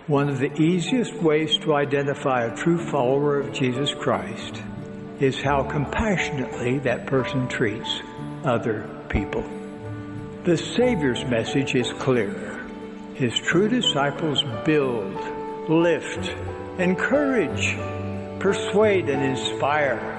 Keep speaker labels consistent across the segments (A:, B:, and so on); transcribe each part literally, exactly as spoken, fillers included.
A: One of the easiest ways to identify a true follower of Jesus Christ is how compassionately that person treats other people. The Savior's message is clear. His true disciples build, lift, encourage, persuade, and inspire.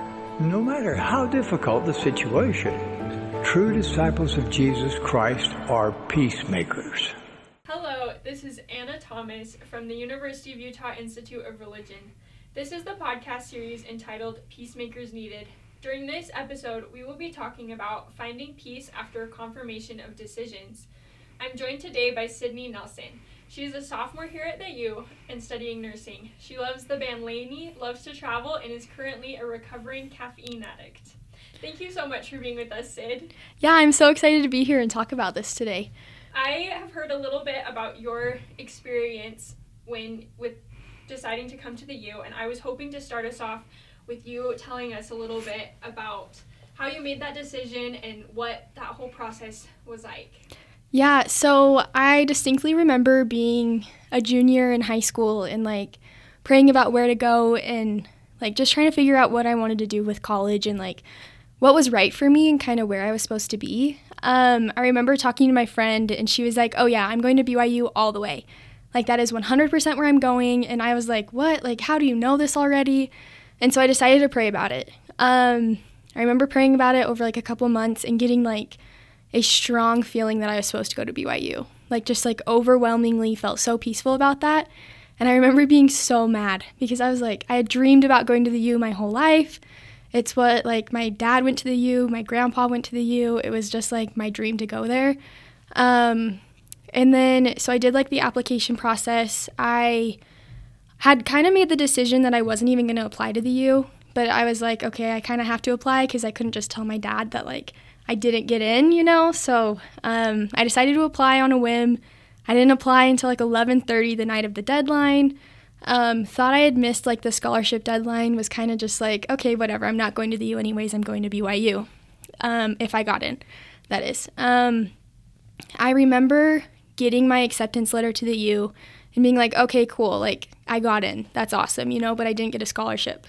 A: No matter how difficult the situation, true disciples of Jesus Christ are peacemakers.
B: Hello, this is Anna Thomas from the University of Utah Institute of Religion. This is the podcast series entitled Peacemakers Needed. During this episode, we will be talking about finding peace after confirmation of decisions. I'm joined today by Sydney Nelson. She is a sophomore here at the U and studying nursing. She loves the band Lainey, loves to travel, and is currently a recovering caffeine addict. Thank you so much for being with us, Sid.
C: Yeah, I'm so excited to be here and talk about this today.
B: I have heard a little bit about your experience when with deciding to come to the U, and I was hoping to start us off with you telling us a little bit about how you made that decision and what that whole process was like.
C: Yeah, so I distinctly remember being a junior in high school and like praying about where to go and like just trying to figure out what I wanted to do with college and like what was right for me and kind of where I was supposed to be. Um, I remember talking to my friend and she was like, oh yeah, I'm going to B Y U all the way. Like that is one hundred percent where I'm going. And I was like, what? Like, how do you know this already? And so I decided to pray about it. Um, I remember praying about it over like a couple months and getting like a strong feeling that I was supposed to go to B Y U. Like just like overwhelmingly felt so peaceful about that. And I remember being so mad because I was like, I had dreamed about going to the U my whole life. It's what like my dad went to the U, my grandpa went to the U. It was just like my dream to go there. Um, and then, so I did like the application process. I had kind of made the decision that I wasn't even going to apply to the U, but I was like, okay, I kind of have to apply because I couldn't just tell my dad that like I didn't get in, you know? So um, I decided to apply on a whim. I didn't apply until like eleven thirty the night of the deadline. Um, thought I had missed like the scholarship deadline, was kind of just like, okay, whatever, I'm not going to the U anyways, I'm going to B Y U, um, if I got in, that is. Um, I remember getting my acceptance letter to the U and being like, okay, cool, like I got in, that's awesome, you know, but I didn't get a scholarship.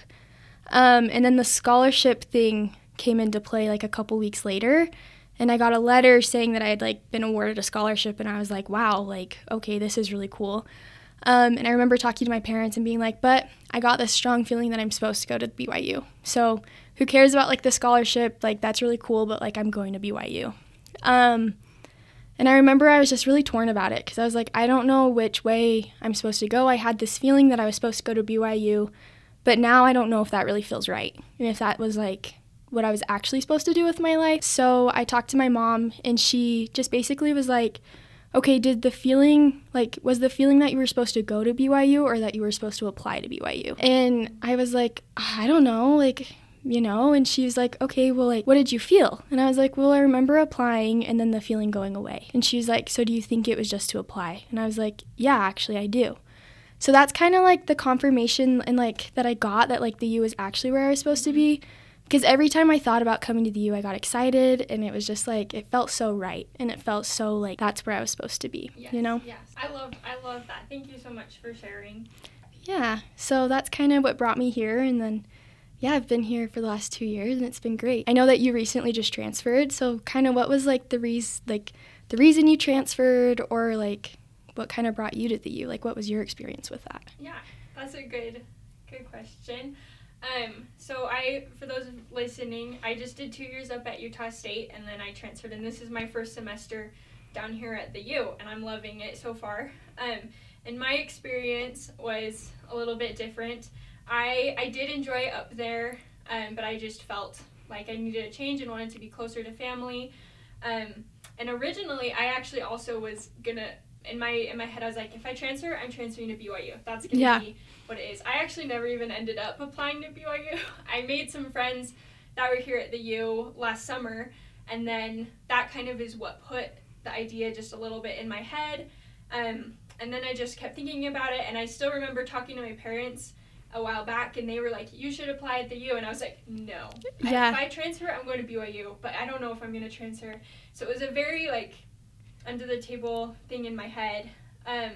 C: Um, and then the scholarship thing came into play like a couple weeks later, and I got a letter saying that I had like been awarded a scholarship, and I was like, wow, like, okay, this is really cool. Um, and I remember talking to my parents and being like, but I got this strong feeling that I'm supposed to go to B Y U. So who cares about like the scholarship? Like that's really cool, but like I'm going to B Y U. Um, and I remember I was just really torn about it because I was like, I don't know which way I'm supposed to go. I had this feeling that I was supposed to go to B Y U, but now I don't know if that really feels right and if that was like what I was actually supposed to do with my life. So I talked to my mom and she just basically was like, okay, did the feeling, like, was the feeling that you were supposed to go to B Y U or that you were supposed to apply to B Y U? And I was like, I don't know, like, you know, and she was like, okay, well, like, what did you feel? And I was like, well, I remember applying and then the feeling going away. And she was like, so do you think it was just to apply? And I was like, yeah, actually, I do. So that's kind of like the confirmation and like that I got that like the U is actually where I was supposed to be. Because every time I thought about coming to the U, I got excited, and it was just like, it felt so right, and it felt so like that's where I was supposed to be,
B: yes,
C: you know?
B: Yes, I love, I love that. Thank you so much for sharing.
C: Yeah, so that's kind of what brought me here, and then, yeah, I've been here for the last two years, and it's been great. I know that you recently just transferred, so kind of what was like the reason, like the reason you transferred, or like what kind of brought you to the U? Like, what was your experience with that?
B: Yeah, that's a good, good question. Um, so I, for those listening, I just did two years up at Utah State, and then I transferred, and this is my first semester down here at the U, and I'm loving it so far. Um, and my experience was a little bit different. I, I did enjoy it up there, um, but I just felt like I needed a change and wanted to be closer to family. Um, and originally, I actually also was gonna, in my in my head, I was like, if I transfer, I'm transferring to B Y U. That's gonna
C: yeah.
B: be what it is. I actually never even ended up applying to B Y U. I made some friends that were here at the U last summer, and then that kind of is what put the idea just a little bit in my head. Um, and then I just kept thinking about it, and I still remember talking to my parents a while back, and they were like, you should apply at the U, and I was like, no.
C: Yeah.
B: If I transfer, I'm going to B Y U, but I don't know if I'm going to transfer. So it was a very, like, under-the-table thing in my head. Um,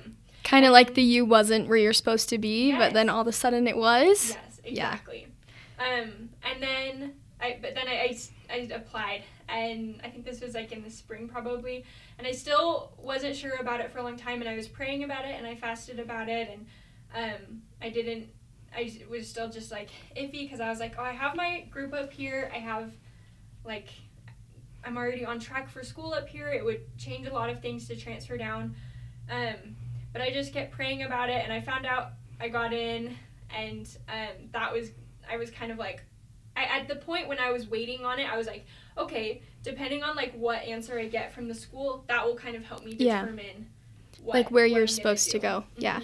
C: Kind of like the U wasn't where you're supposed to be,
B: yes.
C: but then all of a sudden it was.
B: Yes, exactly. Yeah. Um, and then, I but then I, I, I applied, and I think this was like in the spring probably, and I still wasn't sure about it for a long time, and I was praying about it, and I fasted about it, and um, I didn't, I was still just like iffy, because I was like, oh, I have my group up here, I have, like, I'm already on track for school up here, it would change a lot of things to transfer down, um, but I just kept praying about it, and I found out I got in, and um, that was, I was kind of like, I, at the point when I was waiting on it, I was like, okay, depending on like what answer I get from the school, that will kind of help me determine
C: yeah.
B: what,
C: like where
B: what
C: you're
B: I'm
C: supposed
B: do.
C: to go.
B: Mm-hmm.
C: Yeah.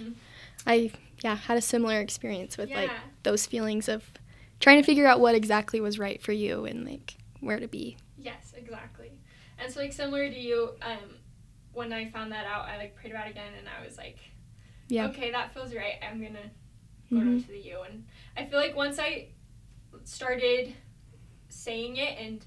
C: I yeah, had a similar experience with
B: yeah.
C: like those feelings of trying to figure out what exactly was right for you and like where to be.
B: Yes, exactly. And so like similar to you, um, when I found that out, I like prayed about it again, and I was like, yeah. okay, that feels right. I'm gonna go mm-hmm. down to the U. And I feel like once I started saying it and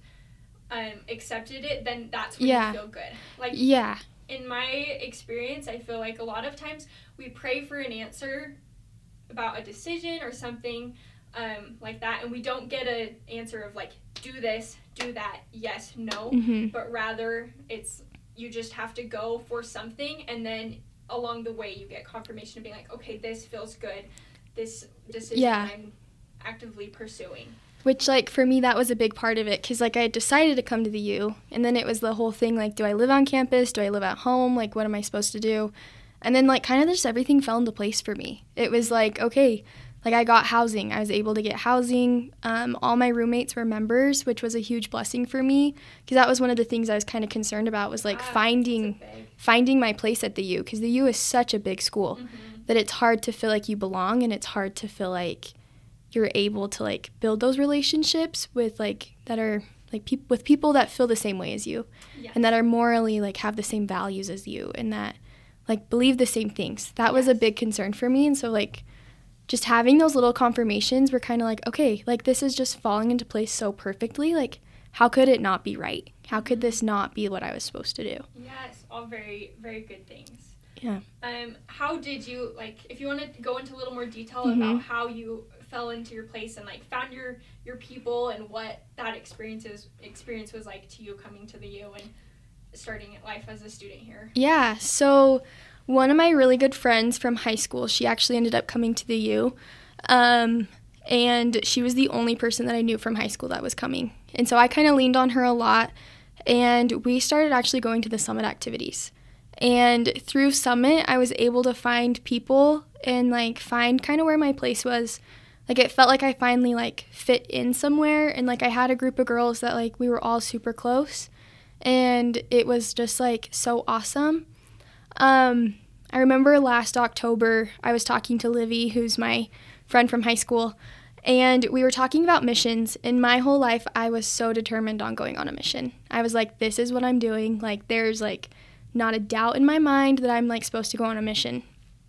B: um, accepted it, then that's when yeah. you feel good. Like
C: yeah.
B: in my experience, I feel like a lot of times we pray for an answer about a decision or something um, like that, and we don't get an answer of like, do this, do that, yes, no,
C: mm-hmm.
B: but rather it's you just have to go for something, and then along the way you get confirmation of being like, okay, this feels good, this decision
C: yeah.
B: I'm actively pursuing.
C: Which, like, for me, that was a big part of it, because, like, I had decided to come to the U, and then it was the whole thing, like, do I live on campus? Do I live at home? Like, what am I supposed to do? And then, like, kind of just everything fell into place for me. It was like, okay, like, I got housing. I was able to get housing. Um, all my roommates were members, which was a huge blessing for me, because that was one of the things I was kind of concerned about, was, like,
B: wow,
C: finding finding my place at the U, because the U is such a big school
B: mm-hmm.
C: that it's hard to feel like you belong, and it's hard to feel like you're able to like build those relationships with like that are like peop- with people that feel the same way as you
B: yes.
C: and that are morally like have the same values as you and that like believe the same things. That
B: yes.
C: was a big concern for me. And so like just having those little confirmations were kind of like, okay, like this is just falling into place so perfectly. Like how could it not be right? How could this not be what I was supposed to do?
B: Yes, all very, very good things.
C: Yeah.
B: Um, how did you, like, if you want to go into a little more detail
C: mm-hmm.
B: about how you fell into your place and, like, found your, your people and what that experience, is, experience was like to you coming to the U and starting life as a student here?
C: Yeah, so one of my really good friends from high school, she actually ended up coming to the U, um, and she was the only person that I knew from high school that was coming. And so I kind of leaned on her a lot, and we started actually going to the Summit activities. And through Summit, I was able to find people and, like, find kind of where my place was. Like, it felt like I finally, like, fit in somewhere. And, like, I had a group of girls that, like, we were all super close. And it was just, like, so awesome. Um, I remember last October, I was talking to Livy, who's my friend from high school. And we were talking about missions. In my whole life, I was so determined on going on a mission. I was like, this is what I'm doing. Like, there's, like, not a doubt in my mind that I'm like supposed to go on a mission.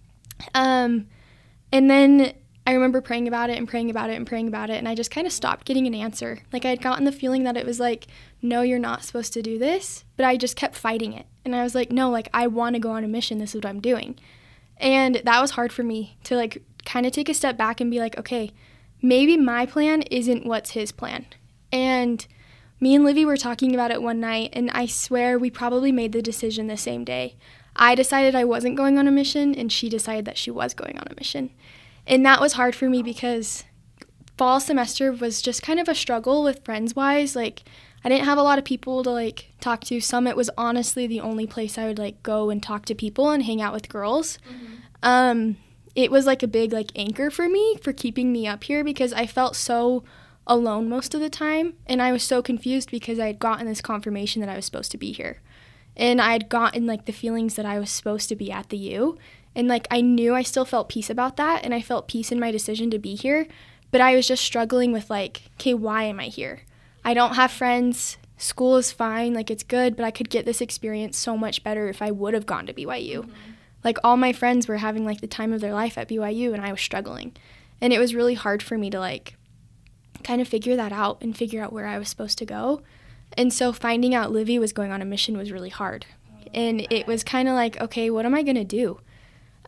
C: Um, and then I remember praying about it and praying about it and praying about it, and I just kind of stopped getting an answer. Like I had gotten the feeling that it was like, no, you're not supposed to do this, but I just kept fighting it. And I was like, no, like I want to go on a mission. This is what I'm doing. And that was hard for me to like kind of take a step back and be like, okay, maybe my plan isn't what's his plan. And me and Livy were talking about it one night, and I swear we probably made the decision the same day. I decided I wasn't going on a mission, and she decided that she was going on a mission. And that was hard for me because fall semester was just kind of a struggle with friends-wise. Like, I didn't have a lot of people to, like, talk to. Summit was honestly the only place I would, like, go and talk to people and hang out with girls. Mm-hmm. Um, it was, like, a big, like, anchor for me for keeping me up here because I felt so alone most of the time, and I was so confused because I had gotten this confirmation that I was supposed to be here, and I had gotten like the feelings that I was supposed to be at the U, and like I knew I still felt peace about that, and I felt peace in my decision to be here, but I was just struggling with like, okay, why am I here? I don't have friends, school is fine, like it's good, but I could get this experience so much better if I would have gone to B Y U. Mm-hmm. Like all my friends were having like the time of their life at B Y U, and I was struggling, and it was really hard for me to like kind of figure that out and figure out where I was supposed to go. And so finding out Livy was going on a mission was really hard. And it was kind of like, okay, what am I going to do?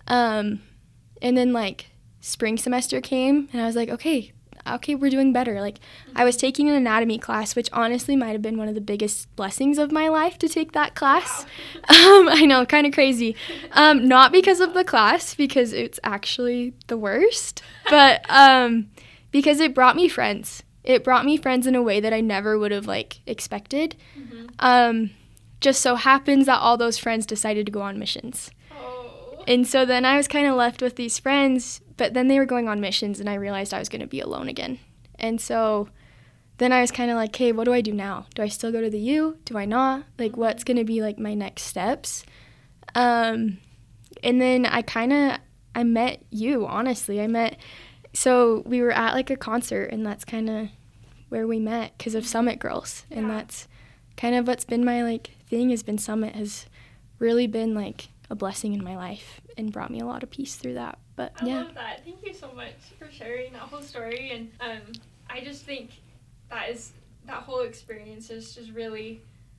C: Um, and then, like, spring semester came, and I was like, okay, okay, we're doing better. Like, mm-hmm. I was taking an anatomy class, which honestly might have been one of the biggest blessings of my life to take that class. Wow. um, I know, kind of crazy. Um, not because of the class, because it's actually the worst, but um, because it brought me friends. It brought me friends in a way that I never would have, like, expected. Mm-hmm. Um, just so happens that all those friends decided to go on missions. Oh. And so then I was kind of left with these friends, but then they were going on missions, and I realized I was going to be alone again. And so then I was kind of like, hey, what do I do now? Do I still go to the U? Do I not? Like, what's going to be, like, my next steps? Um, and then I kind of, I met you, honestly. I met, so we were at, like, a concert, and that's kind of where we met because of Summit Girls. Yeah. And that's kind of what's been my, like, thing has been Summit has really been, like, a blessing in my life and brought me a lot of peace through that. But
B: I
C: yeah.
B: love that. Thank you so much for sharing that whole story. And um, I just think that is that whole experience is just really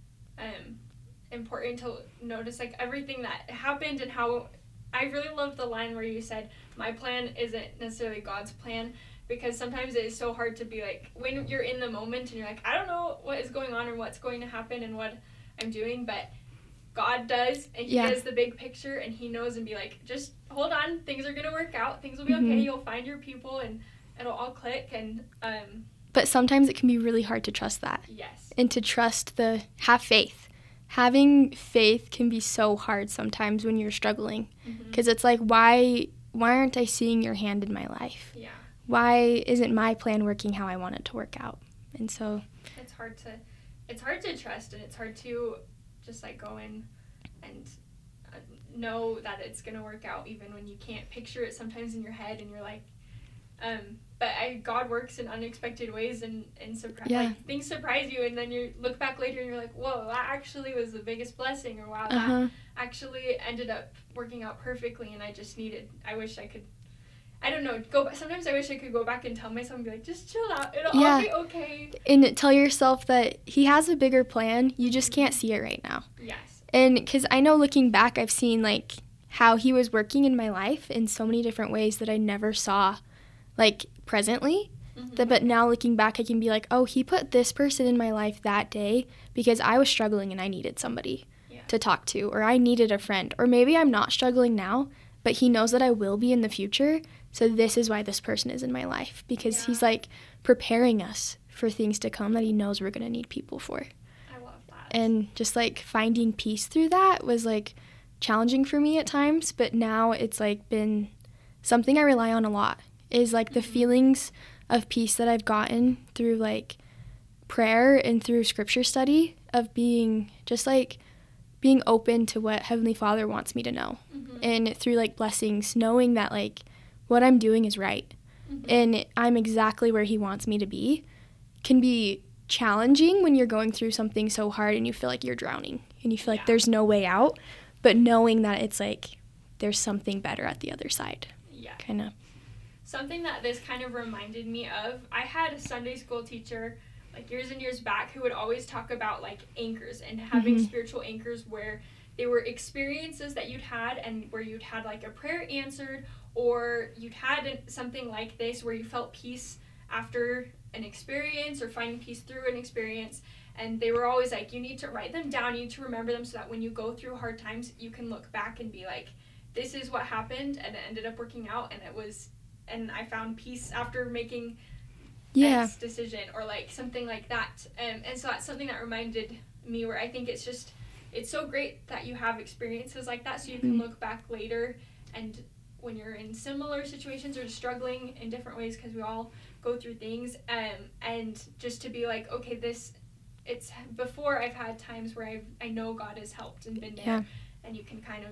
B: um, important to notice, like, everything that happened and how I really love the line where you said, my plan isn't necessarily God's plan, because sometimes it is so hard to be like, when you're in the moment and you're like, I don't know what is going on or what's going to happen and what I'm doing, but God does, and he yeah. does the big picture, and he knows, and be like, just hold on, things are going to work out, things will be mm-hmm. okay, you'll find your people, and it'll all click, and um
C: but sometimes it can be really hard to trust that.
B: Yes. And
C: to trust the, have faith. Having faith can be so hard sometimes when you're struggling, because mm-hmm. it's like, why why aren't I seeing your hand in my life?
B: Yeah.
C: Why isn't my plan working how I want it to work out? And so
B: it's hard to it's hard to trust, and it's hard to just, like, go in and uh, know that it's going to work out even when you can't picture it sometimes in your head, and you're like, um, but I, God works in unexpected ways, and, and surprise, yeah. like, things surprise you, and then you look back later and you're like, whoa, that actually was the biggest blessing, or wow, uh-huh. that actually ended up working out perfectly, and I just needed, I wish I could, I don't know, go. Sometimes I wish I could go back and tell myself and be like, just chill out. It'll yeah. all be okay.
C: And tell yourself that he has a bigger plan. You just can't see it right now.
B: Yes.
C: And because I know looking back, I've seen, like, how he was working in my life in so many different ways that I never saw, like, presently. Mm-hmm. That, but now looking back, I can be like, oh, he put this person in my life that day because I was struggling and I needed somebody yeah. to talk to, or I needed a friend. Or maybe I'm not struggling now, but he knows that I will be in the future. So this is why this person is in my life, because yeah. he's, like, preparing us for things to come that he knows we're going to need people for.
B: I love that.
C: And just, like, finding peace through that was, like, challenging for me at times, but now it's, like, been something I rely on a lot, is, like, the mm-hmm. feelings of peace that I've gotten through, like, prayer and through scripture study, of being just, like, being open to what Heavenly Father wants me to know. Mm-hmm. And through, like, blessings, knowing that, like, what I'm doing is right, mm-hmm. and I'm exactly where he wants me to be, can be challenging when you're going through something so hard and you feel like you're drowning and you feel yeah. like there's no way out, but knowing that it's like there's something better at the other side.
B: Yeah.
C: Kind of.
B: Something that this kind of reminded me of, I had a Sunday school teacher, like, years and years back, who would always talk about, like, anchors and having mm-hmm. spiritual anchors where they were experiences that you'd had, and where you'd had, like, a prayer answered, or you'd had something like this where you felt peace after an experience, or finding peace through an experience. And they were always like, you need to write them down, you need to remember them, so that when you go through hard times, you can look back and be like, this is what happened, and it ended up working out, and it was, and I found peace after making
C: yeah.
B: X decision, or, like, something like that. Um, and so that's something that reminded me, where I think it's just, it's so great that you have experiences like that, so you can mm-hmm. look back later, and when you're in similar situations or struggling in different ways, because we all go through things, um, and just to be like, okay, this, it's, before I've had times where I've, I know God has helped and been there,
C: yeah.
B: and you can kind of,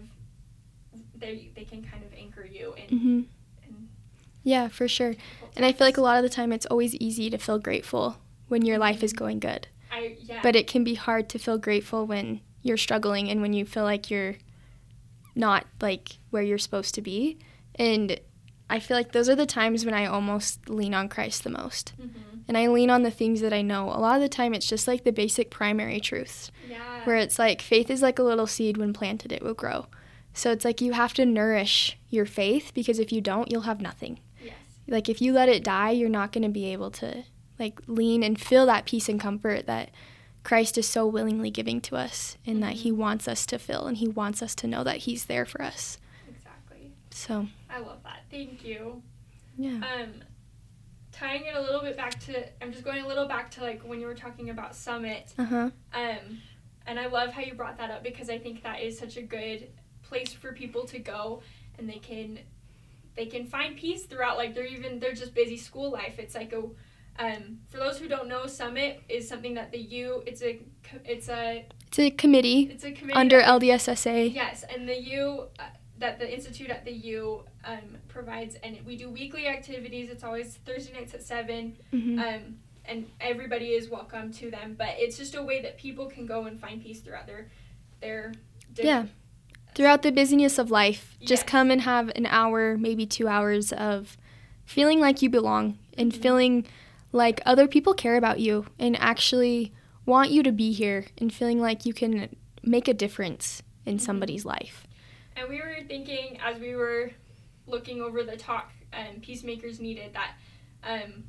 B: they they can kind of anchor you in.
C: Mm-hmm.
B: in
C: yeah, for sure. And I feel like a lot of the time it's always easy to feel grateful when your life is going good.
B: I, yeah.
C: But it can be hard to feel grateful when you're struggling and when you feel like you're not, like, where you're supposed to be. And I feel like those are the times when I almost lean on Christ the most. Mm-hmm. And I lean on the things that I know. A lot of the time it's just, like, the basic primary truths.
B: Yeah.
C: Where it's like, faith is like a little seed. When planted, it will grow. So it's like you have to nourish your faith, because if you don't, you'll have nothing.
B: Yes.
C: Like if you let it die, you're not going to be able to like lean and feel that peace and comfort that Christ is so willingly giving to us, and mm-hmm. that he wants us to feel, and he wants us to know that he's there for us.
B: Exactly.
C: So
B: I love that. Thank you.
C: Yeah.
B: Um, tying it a little bit back to, I'm just going a little back to like when you were talking about Summit.
C: Uh-huh.
B: Um, and I love how you brought that up, because I think that is such a good place for people to go, and they can they can find peace throughout like they're even they're just busy school life. It's like a um, for those who don't know, Summit is something that the U it's a it's a
C: it's a committee
B: it's a committee
C: under
B: that,
C: L D S S A.
B: Yes, and the U uh, that the institute at the U um, provides, and we do weekly activities. It's always Thursday nights at seven.
C: Mm-hmm.
B: Um, and everybody is welcome to them, but it's just a way that people can go and find peace throughout their their
C: yeah throughout the busyness of life.
B: Yes.
C: Just come and have an hour, maybe two hours of feeling like you belong, and
B: mm-hmm.
C: feeling like other people care about you and actually want you to be here, and feeling like you can make a difference in mm-hmm. somebody's life.
B: And we were thinking, as we were looking over the talk, um, Peacemakers Needed, that um,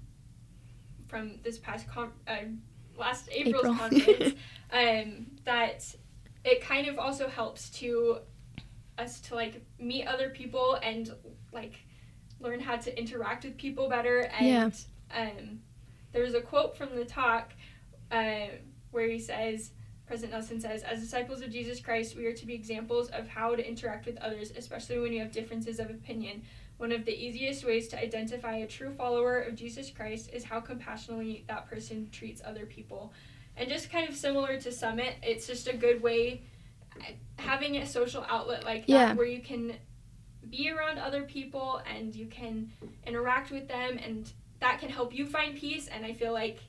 B: from this past com- uh, last April's
C: April.
B: conference, um, that it kind of also helps to us to like meet other people and like learn how to interact with people better. And
C: yeah.
B: um, there was a quote from the talk uh, where he says, President Nelson says, "As disciples of Jesus Christ, we are to be examples of how to interact with others, especially when you have differences of opinion. One of the easiest ways to identify a true follower of Jesus Christ is how compassionately that person treats other people." And just kind of similar to Summit, it's just a good way, having a social outlet like that,
C: yeah.
B: where you can be around other people and you can interact with them, and that can help you find peace. And I feel like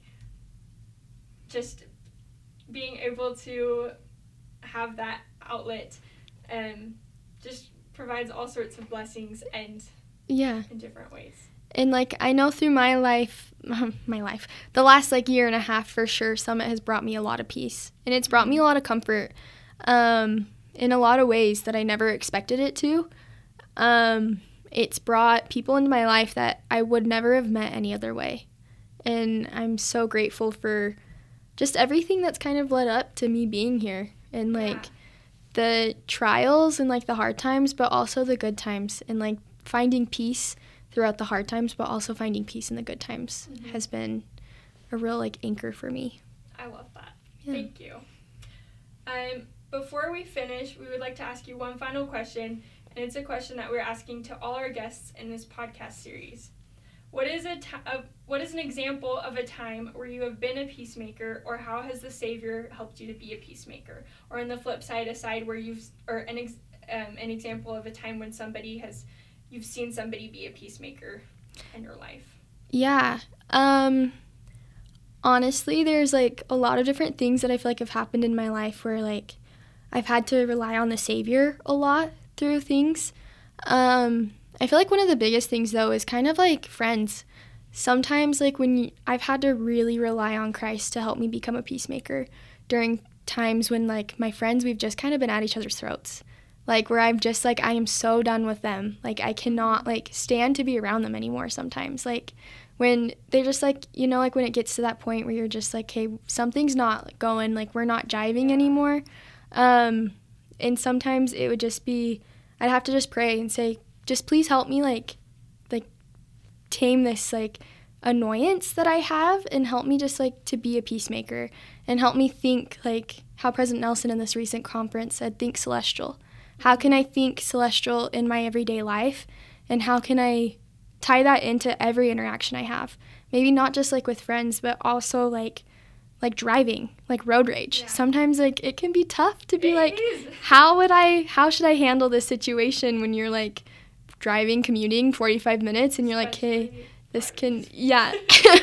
B: just being able to have that outlet um, just provides all sorts of blessings and
C: yeah
B: in different ways.
C: And like I know through my life my life the last like year and a half for sure, Summit has brought me a lot of peace, and it's brought me a lot of comfort um, in a lot of ways that I never expected it to. Um, it's brought people into my life that I would never have met any other way, and I'm so grateful for just everything that's kind of led up to me being here, and like yeah. the trials and like the hard times, but also the good times, and like finding peace throughout the hard times, but also finding peace in the good times mm-hmm. has been a real like anchor for me.
B: I love that.
C: Yeah.
B: Thank you. Um, before we finish, we would like to ask you one final question, and it's a question that we're asking to all our guests in this podcast series. What is a, t- a what is an example of a time where you have been a peacemaker, or how has the Savior helped you to be a peacemaker? Or on the flip side, a side where you've or an ex, um, an example of a time when somebody has you've seen somebody be a peacemaker in your life.
C: Yeah. Um, honestly, there's like a lot of different things that I feel like have happened in my life where like I've had to rely on the Savior a lot through things. Um, I feel like one of the biggest things, though, is kind of like friends. Sometimes, like, when you, I've had to really rely on Christ to help me become a peacemaker during times when, like, my friends, we've just kind of been at each other's throats. Like, where I'm just, like, I am so done with them. Like, I cannot, like, stand to be around them anymore sometimes. Like, when they're just, like, you know, like, when it gets to that point where you're just, like, hey, something's not going, like, we're not jiving anymore. Um, and sometimes it would just be, I'd have to just pray and say, just please help me, like, like, tame this, like, annoyance that I have, and help me just, like, to be a peacemaker, and help me think, like, how President Nelson in this recent conference said, think celestial. How can I think celestial in my everyday life, and how can I tie that into every interaction I have? Maybe not just, like, with friends, but also, like, like driving, like road rage. Yeah. Sometimes, like, it can be tough to be
B: it
C: like,
B: is. how
C: would I, how should I handle this situation when you're, like, driving, commuting forty-five minutes, and you're like, hey, this can, yeah.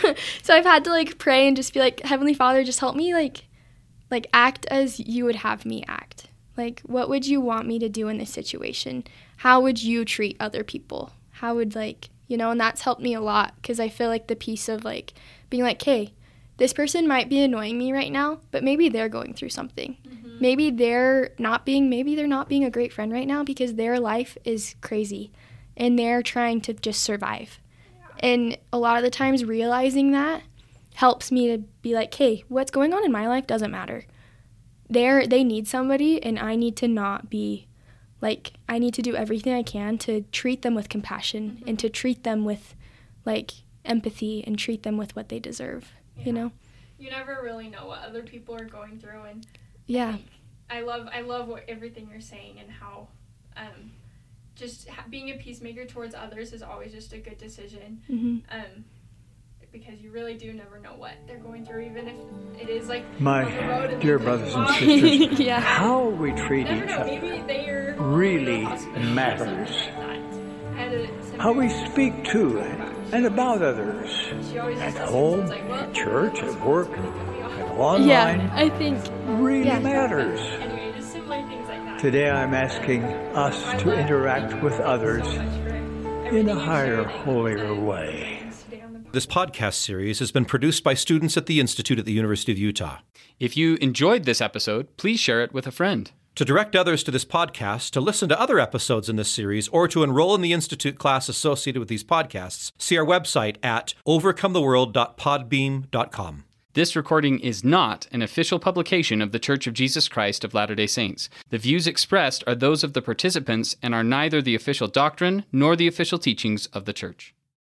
C: So I've had to, like, pray and just be like, Heavenly Father, just help me, like, like, act as you would have me act. Like, what would you want me to do in this situation? How would you treat other people? How would, like, you know, and that's helped me a lot, because I feel like the piece of, like, being like, hey, this person might be annoying me right now, but maybe they're going through something.
B: Mm-hmm.
C: Maybe they're not being maybe they're not being a great friend right now because their life is crazy and they're trying to just survive. Yeah. And a lot of the times realizing that helps me to be like, hey, what's going on in my life doesn't matter. They're, they need somebody, and I need to not be, like, I need to do everything I can to treat them with compassion mm-hmm. and to treat them with, like, empathy and treat them with what they deserve, yeah. you know?
B: You never really know what other people are going through, and
C: yeah.
B: I love I love what everything you're saying and how um, just ha- being a peacemaker towards others is always just a good decision.
C: Mm-hmm.
B: Um, because you really do never know what they're going through, even if it is like
A: my
B: on the road and
A: dear brothers and sisters.
C: yeah.
A: How we treat
B: never
A: each
B: know,
A: other
B: maybe they are
A: really matters. How we speak to and about others at home,
B: like, well,
A: at church, at work, at online.
C: Yeah, I think
A: really
C: yeah.
A: matters.
B: Anyway, just similar things like that.
A: Today I'm asking us to interact with others in a higher, holier way.
D: This podcast series has been produced by students at the Institute at the University of Utah.
E: If you enjoyed this episode, please share it with a friend.
D: To direct others to this podcast, to listen to other episodes in this series, or to enroll in the Institute class associated with these podcasts, see our website at overcome the world dot podbeam dot com.
E: This recording is not an official publication of The Church of Jesus Christ of Latter-day Saints. The views expressed are those of the participants and are neither the official doctrine nor the official teachings of the Church.